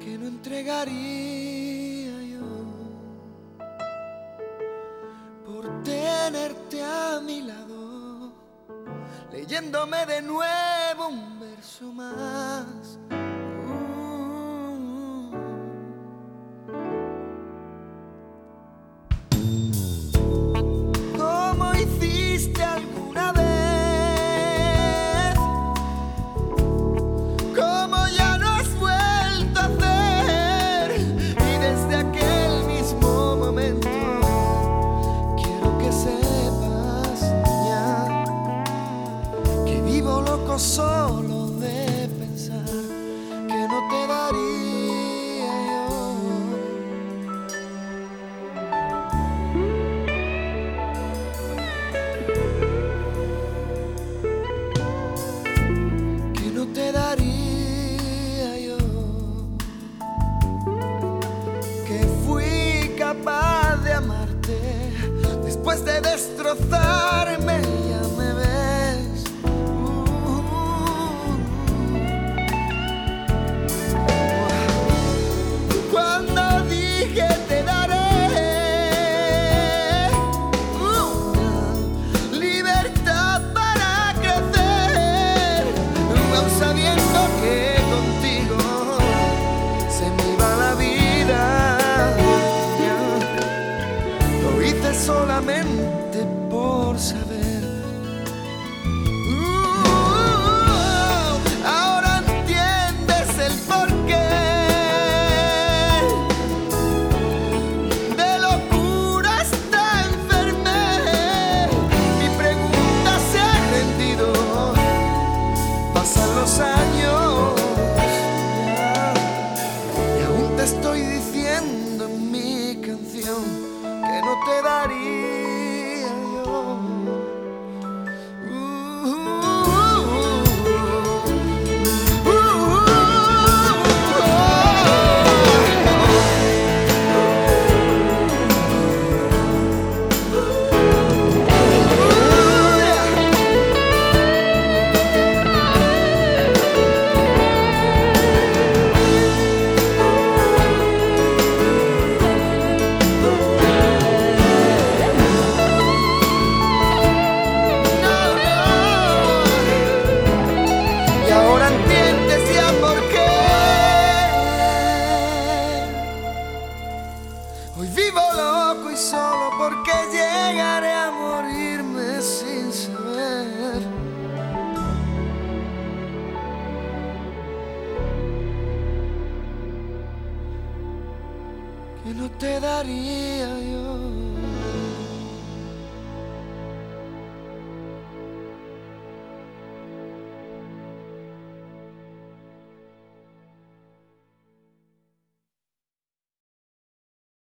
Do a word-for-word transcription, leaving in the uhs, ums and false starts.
que no entregaría yo por tenerte a mi lado, leyéndome de nuevo un verso más. ¿Cómo hiciste alguna vez? ¿Cómo ya no has vuelto a hacer? Y desde aquel mismo momento quiero que sepas, niña, que vivo loco solo de pensar que no te daría yo. Que no te daría yo. Que fui capaz de amarte después de destrozarme, ya me ves. Uh, Cuando dije te daré una libertad para crecer, aun sabiendo que contigo se me iba la vida, lo hice solamente por saber. Uh, ahora entiendes el porqué de locura esta enfermé. Mi pregunta se ha rendido, pasan los años y aún te estoy diciendo en mi canción que no te daría yo. Uh, uh, uh, Y ahora entiendes ya por qué hoy vivo loco y solo, porque llegaré a morirme sin saber que no te daría yo.